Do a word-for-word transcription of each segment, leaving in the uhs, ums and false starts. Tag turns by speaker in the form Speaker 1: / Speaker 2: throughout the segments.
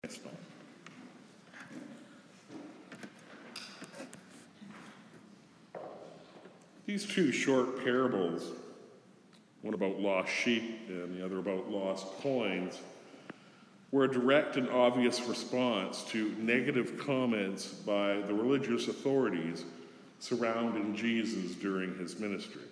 Speaker 1: It's not. These two short parables, one about lost sheep and the other about lost coins, were a direct and obvious response to negative comments by the religious authorities surrounding Jesus during his ministry.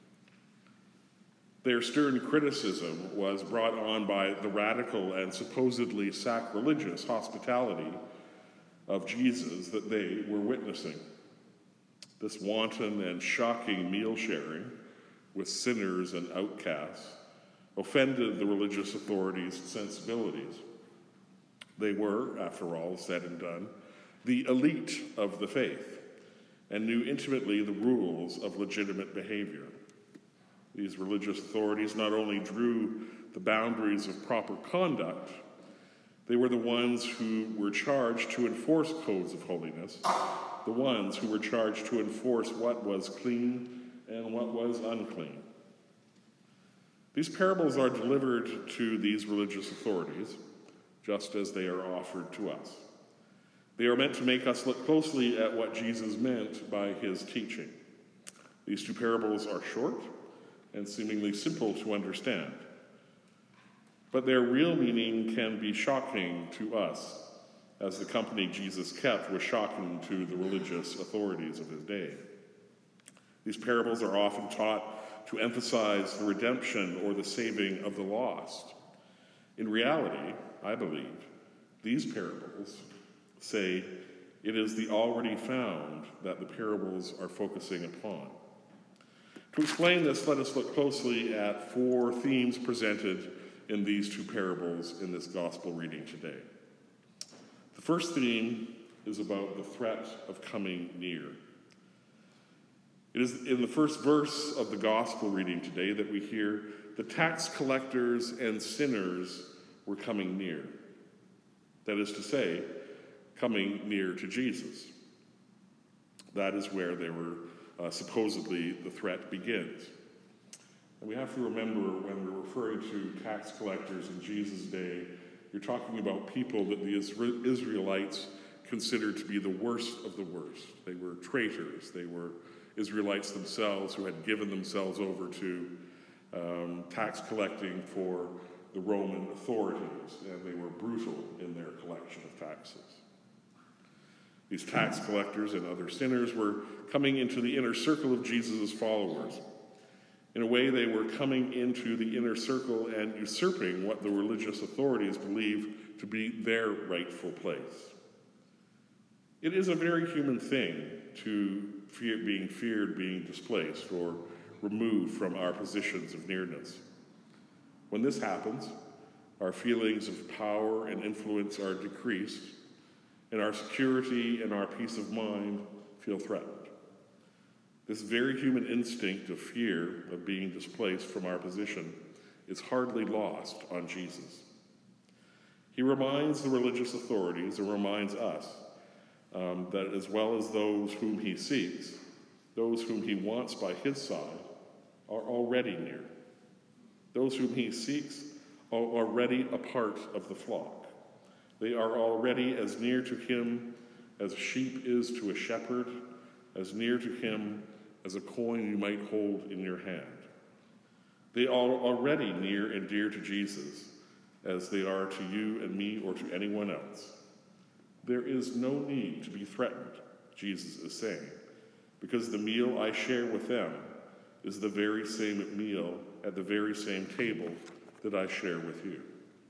Speaker 1: Their stern criticism was brought on by the radical and supposedly sacrilegious hospitality of Jesus that they were witnessing. This wanton and shocking meal sharing with sinners and outcasts offended the religious authorities' sensibilities. They were, after all said and done, the elite of the faith and knew intimately the rules of legitimate behavior. These religious authorities not only drew the boundaries of proper conduct, they were the ones who were charged to enforce codes of holiness, the ones who were charged to enforce what was clean and what was unclean. These parables are delivered to these religious authorities just as they are offered to us. They are meant to make us look closely at what Jesus meant by his teaching. These two parables are short and seemingly simple to understand, but their real meaning can be shocking to us, as the company Jesus kept was shocking to the religious authorities of his day. These parables are often taught to emphasize the redemption or the saving of the lost. In reality, I believe, these parables say it is the already found that the parables are focusing upon. To explain this, let us look closely at four themes presented in these two parables in this gospel reading today. The first theme is about the threat of coming near. It is in the first verse of the gospel reading today that we hear the tax collectors and sinners were coming near. That is to say, coming near to Jesus. That is where they were uh, supposedly the threat begins. And we have to remember when we're referring to tax collectors in Jesus' day, you're talking about people that the Israelites considered to be the worst of the worst. They were traitors. They were Israelites themselves who had given themselves over to um, tax collecting for the Roman authorities, and they were brutal in their collection of taxes. These tax collectors and other sinners were coming into the inner circle of Jesus' followers. In a way, they were coming into the inner circle and usurping what the religious authorities believed to be their rightful place. It is a very human thing to fear being feared, being displaced, or removed from our positions of nearness. When this happens, our feelings of power and influence are decreased, and our security and our peace of mind feel threatened. This very human instinct of fear of being displaced from our position is hardly lost on Jesus. He reminds the religious authorities and reminds us um, that as well as those whom he seeks, those whom he wants by his side are already near. Those whom he seeks are already a part of the flock. They are already as near to him as a sheep is to a shepherd, as near to him as a coin you might hold in your hand. They are already near and dear to Jesus as they are to you and me or to anyone else. There is no need to be threatened, Jesus is saying, because the meal I share with them is the very same meal at the very same table that I share with you.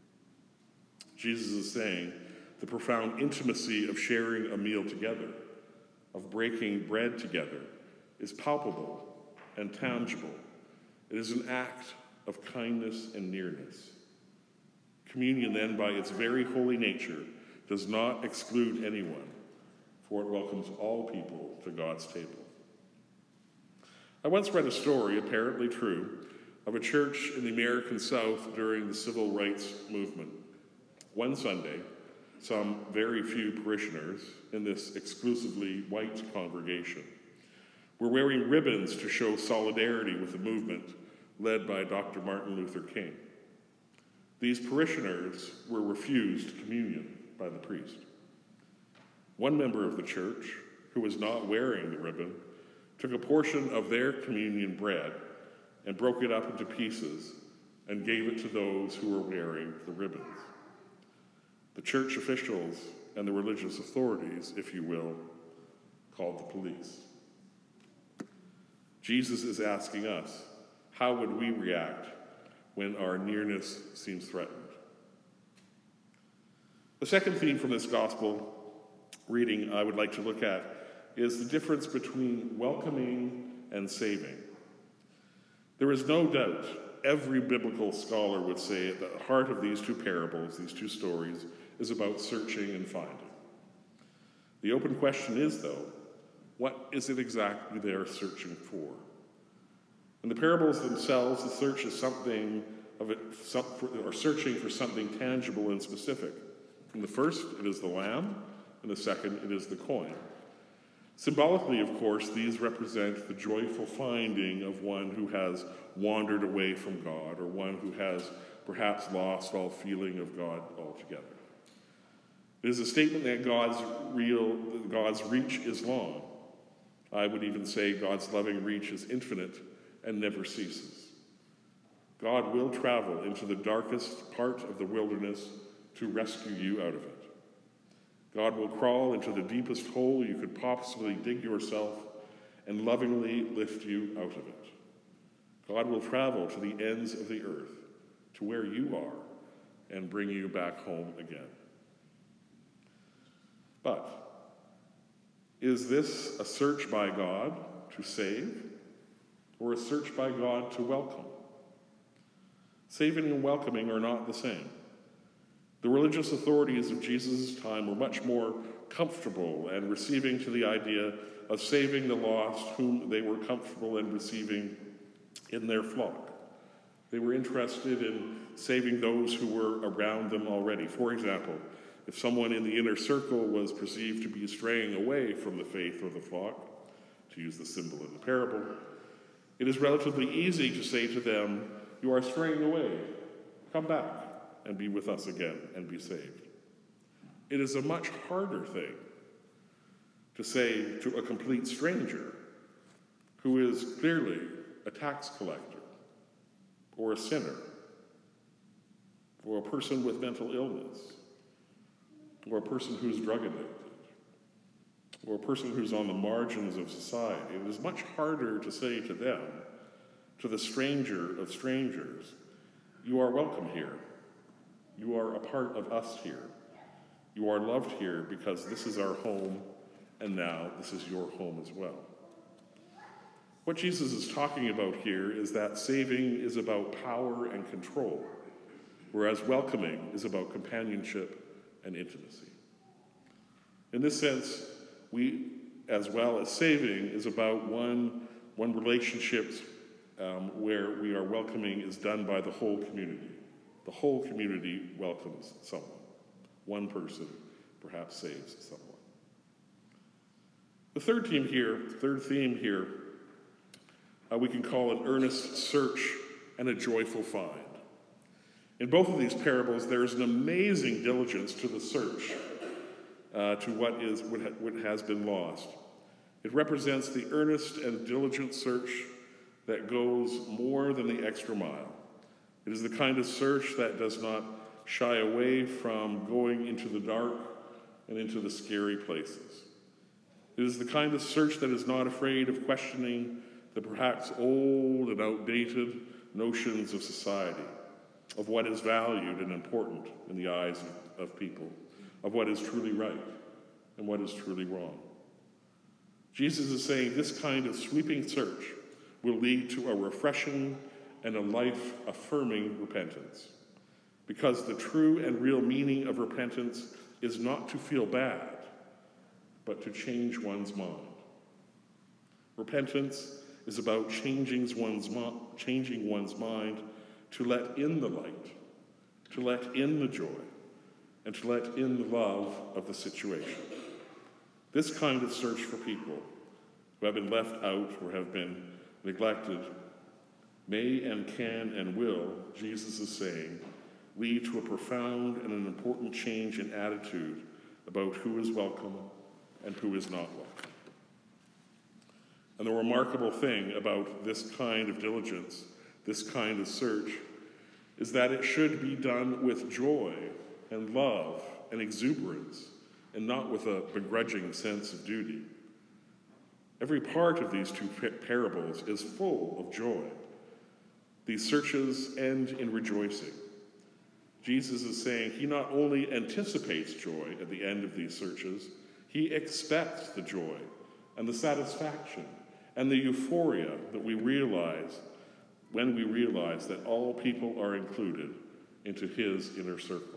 Speaker 1: Jesus is saying the profound intimacy of sharing a meal together, of breaking bread together, is palpable and tangible. It is an act of kindness and nearness. Communion, then, by its very holy nature, does not exclude anyone, for it welcomes all people to God's table. I once read a story, apparently true, of a church in the American South during the civil rights movement. One Sunday, some very few parishioners in this exclusively white congregation were wearing ribbons to show solidarity with the movement led by Doctor Martin Luther King. These parishioners were refused communion by the priest. One member of the church, who was not wearing the ribbon, took a portion of their communion bread and broke it up into pieces and gave it to those who were wearing the ribbons. The church officials and the religious authorities, if you will, called the police. Jesus is asking us, how would we react when our nearness seems threatened? The second theme from this gospel reading I would like to look at is the difference between welcoming and saving. There is no doubt every biblical scholar would say at the heart of these two parables, these two stories, is about searching and finding. The open question is, though, what is it exactly they're searching for? In the parables themselves, the search is something of it, or searching for something tangible and specific. In the first, it is the lamb. In the second, it is the coin. Symbolically, of course, these represent the joyful finding of one who has wandered away from God, or one who has perhaps lost all feeling of God altogether. It is a statement that God's real, God's reach is long. I would even say God's loving reach is infinite and never ceases. God will travel into the darkest part of the wilderness to rescue you out of it. God will crawl into the deepest hole you could possibly dig yourself and lovingly lift you out of it. God will travel to the ends of the earth, to where you are, and bring you back home again. But is this a search by God to save, or a search by God to welcome? Saving and welcoming are not the same. The religious authorities of Jesus' time were much more comfortable and receiving to the idea of saving the lost whom they were comfortable in receiving in their flock. They were interested in saving those who were around them already. For example, if someone in the inner circle was perceived to be straying away from the faith or the flock, to use the symbol in the parable, it is relatively easy to say to them, "You are straying away. Come back and be with us again and be saved." It is a much harder thing to say to a complete stranger who is clearly a tax collector or a sinner or a person with mental illness or a person who's drug addicted or a person who's on the margins of society. It is much harder to say to them, to the stranger of strangers, "You are welcome here. You are a part of us here. You are loved here because this is our home, and now this is your home as well." What Jesus is talking about here is that saving is about power and control, whereas welcoming is about companionship and intimacy. In this sense, we, as well as saving, is about one, one relationships um, where we are welcoming is done by the whole community. The whole community welcomes someone. One person perhaps saves someone. The third theme here, third theme here, uh, we can call an earnest search and a joyful find. In both of these parables, there is an amazing diligence to the search uh, to what is what, ha- what has been lost. It represents the earnest and diligent search that goes more than the extra mile. It is the kind of search that does not shy away from going into the dark and into the scary places. It is the kind of search that is not afraid of questioning the perhaps old and outdated notions of society, of what is valued and important in the eyes of, of people, of what is truly right and what is truly wrong. Jesus is saying this kind of sweeping search will lead to a refreshing and a life-affirming repentance. Because the true and real meaning of repentance is not to feel bad, but to change one's mind. Repentance is about changing one's, mo- changing one's mind to let in the light, to let in the joy, and to let in the love of the situation. This kind of search for people who have been left out or have been neglected may and can and will, Jesus is saying, lead to a profound and an important change in attitude about who is welcome and who is not welcome. And the remarkable thing about this kind of diligence, this kind of search, is that it should be done with joy and love and exuberance, and not with a begrudging sense of duty. Every part of these two parables is full of joy. These searches end in rejoicing. Jesus is saying he not only anticipates joy at the end of these searches, he expects the joy and the satisfaction and the euphoria that we realize when we realize that all people are included into his inner circle.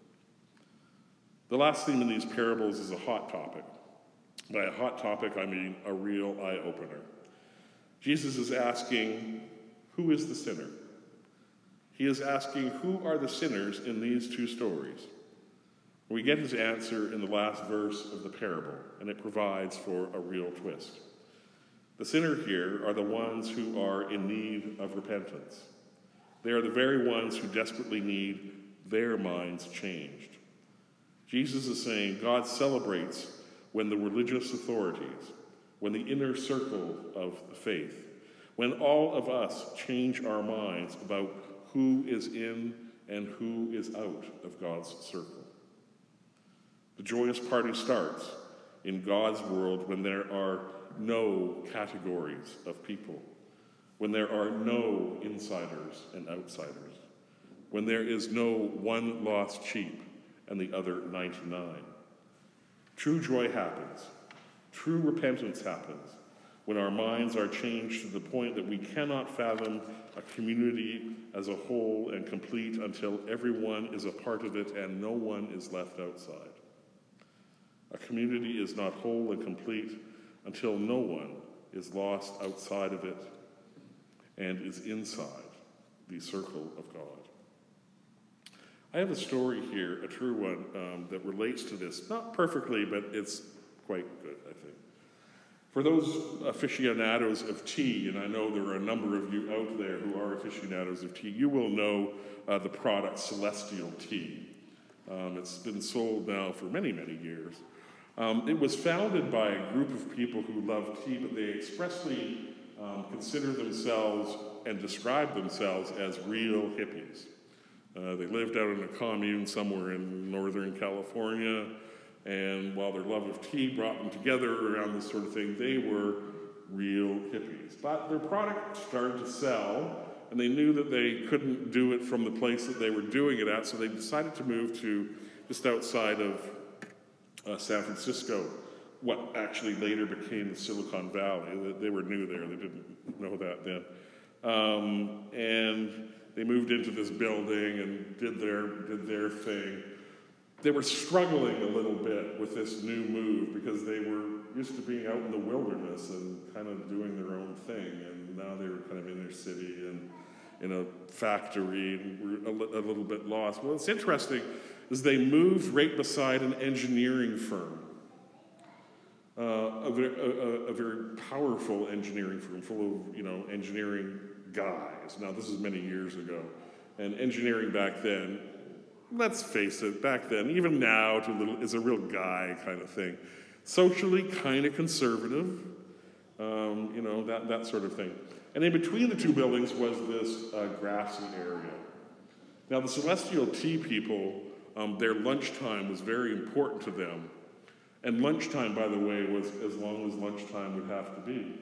Speaker 1: The last theme in these parables is a hot topic. By a hot topic, I mean a real eye-opener. Jesus is asking, who is the sinner? He is asking, who are the sinners in these two stories? We get his answer in the last verse of the parable, and it provides for a real twist. The sinner here are the ones who are in need of repentance. They are the very ones who desperately need their minds changed. Jesus is saying God celebrates when the religious authorities, when the inner circle of the faith, when all of us change our minds about who is in and who is out of God's circle. The joyous party starts in God's world when there are no categories of people, when there are no insiders and outsiders, when there is no one lost sheep and the other ninety-nine. True joy happens. True repentance happens when our minds are changed to the point that we cannot fathom a community as a whole and complete until everyone is a part of it and no one is left outside. A community is not whole and complete until no one is lost outside of it and is inside the circle of God. I have a story here, a true one, um, that relates to this. Not perfectly, but it's quite good, I think. For those aficionados of tea, and I know there are a number of you out there who are aficionados of tea, you will know uh, the product Celestial Tea. Um, it's been sold now for many, many years. Um, it was founded by a group of people who love tea, but they expressly um, consider themselves and describe themselves as real hippies. Uh, they lived out in a commune somewhere in Northern California, and while their love of tea brought them together around this sort of thing, they were real hippies. But their product started to sell, and they knew that they couldn't do it from the place that they were doing it at, so they decided to move to just outside of uh, San Francisco, what actually later became the Silicon Valley. They were new there, they didn't know that then. Um, and they moved into this building and did their did their thing. They were struggling a little bit with this new move because they were used to being out in the wilderness and kind of doing their own thing, and now they were kind of in their city and in a factory and were a, a little bit lost. Well, what's interesting is they moved right beside an engineering firm, uh, a, a, a very powerful engineering firm full of, you know, engineering guys. Now, this is many years ago, and engineering back then, let's face it, back then, even now, to little, is a real guy kind of thing. Socially kind of conservative, um, you know, that, that sort of thing. And in between the two buildings was this uh, grassy area. Now, the Celestial Tea people, um, their lunchtime was very important to them. And lunchtime, by the way, was as long as lunchtime would have to be.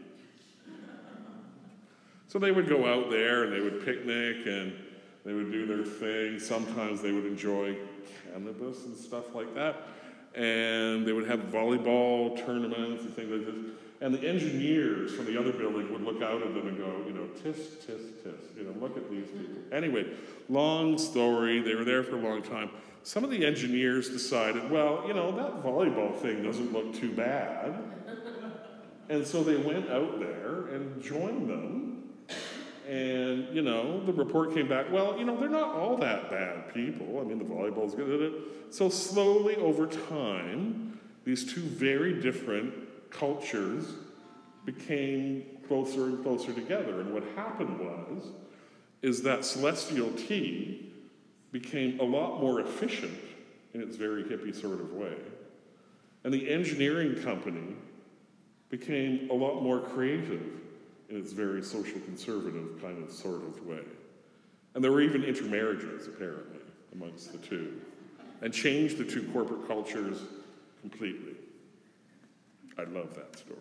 Speaker 1: So they would go out there and they would picnic and they would do their thing. Sometimes they would enjoy cannabis and stuff like that. And they would have volleyball tournaments and things like this. And the engineers from the other building would look out at them and go, you know, tisk, tisk, tisk. You know, look at these people. Anyway, long story. They were there for a long time. Some of the engineers decided, well, you know, that volleyball thing doesn't look too bad. And so they went out there and joined them. And, you know, the report came back, well, you know, they're not all that bad people. I mean, the volleyball's good at it. So slowly over time, these two very different cultures became closer and closer together. And what happened was, is that Celestial Tea became a lot more efficient in its very hippie sort of way. And the engineering company became a lot more creative in its very social conservative kind of sort of way. And there were even intermarriages, apparently, amongst the two, and changed the two corporate cultures completely. I love that story.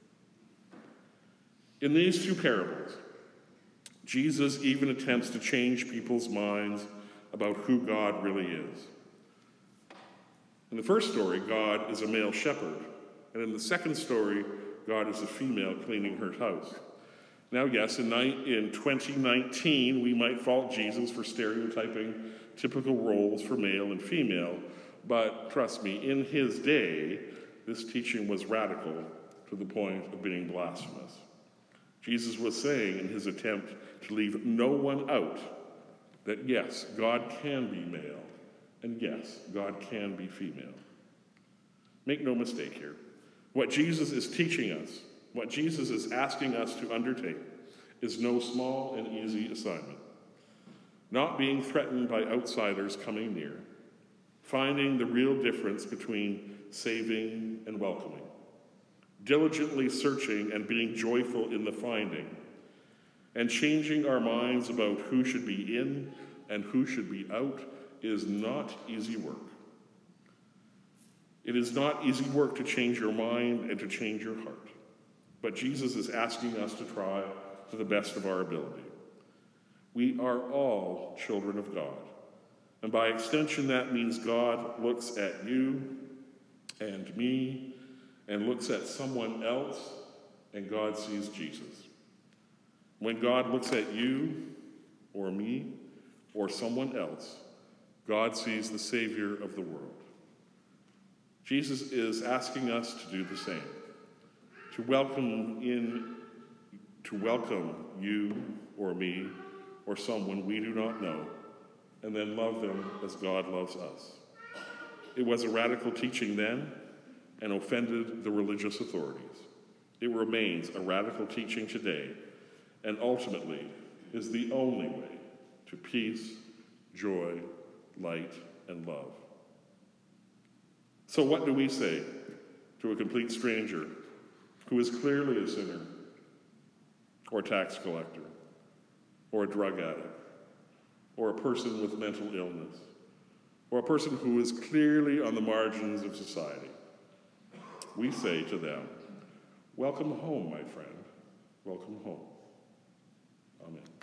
Speaker 1: In these two parables, Jesus even attempts to change people's minds about who God really is. In the first story, God is a male shepherd, and in the second story, God is a female cleaning her house. Now, yes, in, in twenty nineteen, we might fault Jesus for stereotyping typical roles for male and female, but trust me, in his day, this teaching was radical to the point of being blasphemous. Jesus was saying in his attempt to leave no one out that yes, God can be male, and yes, God can be female. Make no mistake here. What Jesus is teaching us, what Jesus is asking us to undertake, is no small and easy assignment. Not being threatened by outsiders coming near, finding the real difference between saving and welcoming, diligently searching and being joyful in the finding, and changing our minds about who should be in and who should be out is not easy work. It is not easy work to change your mind and to change your heart. But Jesus is asking us to try to the best of our ability. We are all children of God. And by extension, that means God looks at you and me and looks at someone else, and God sees Jesus. When God looks at you or me or someone else, God sees the Savior of the world. Jesus is asking us to do the same, to welcome in, to welcome you or me or someone we do not know, and then love them as God loves us. It was a radical teaching then and offended the religious authorities. It remains a radical teaching today and ultimately is the only way to peace, joy, light, and love. So what do we say to a complete stranger who is clearly a sinner or a tax collector or a drug addict or a person with mental illness or a person who is clearly on the margins of society? We say to them, welcome home, my friend. Welcome home. Amen.